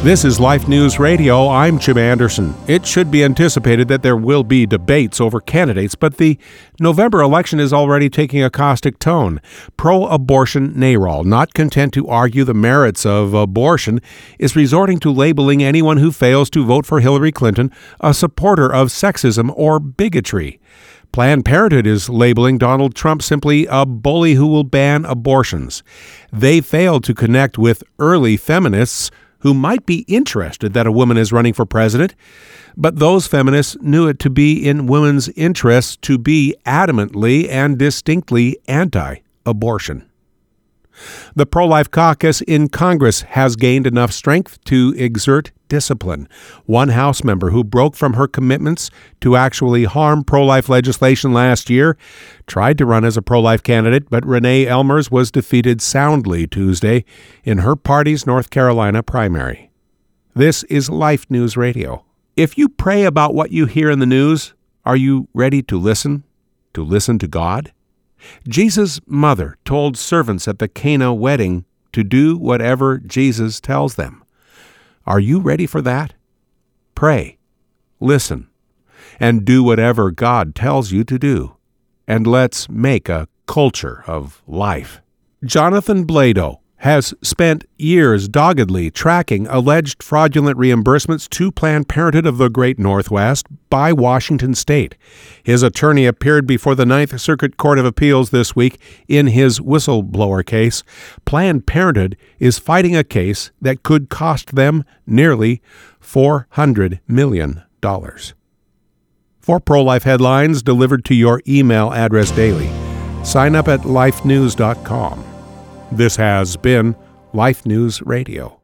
This is Life News Radio. I'm Jim Anderson. It should be anticipated that there will be debates over candidates, but the November election is already taking a caustic tone. Pro-abortion NARAL, not content to argue the merits of abortion, is resorting to labeling anyone who fails to vote for Hillary Clinton a supporter of sexism or bigotry. Planned Parenthood is labeling Donald Trump simply a bully who will ban abortions. They failed to connect with early feminists who might be interested that a woman is running for president, but those feminists knew it to be in women's interests to be adamantly and distinctly anti-abortion. The pro-life caucus in Congress has gained enough strength to exert discipline. One House member who broke from her commitments to actually harm pro-life legislation last year tried to run as a pro-life candidate, but Renee Elmers was defeated soundly Tuesday in her party's North Carolina primary. This is Life News Radio. If you pray about what you hear in the news, are you ready to listen? To listen to God? Jesus' mother told servants at the Cana wedding to do whatever Jesus tells them. Are you ready for that? Pray, listen, and do whatever God tells you to do. And let's make a culture of life. Jonathan Blado has spent years doggedly tracking alleged fraudulent reimbursements to Planned Parenthood of the Great Northwest by Washington State. His attorney appeared before the Ninth Circuit Court of Appeals this week in his whistleblower case. Planned Parenthood is fighting a case that could cost them nearly $400 million. For pro-life headlines delivered to your email address daily, sign up at lifenews.com. This has been Life News Radio.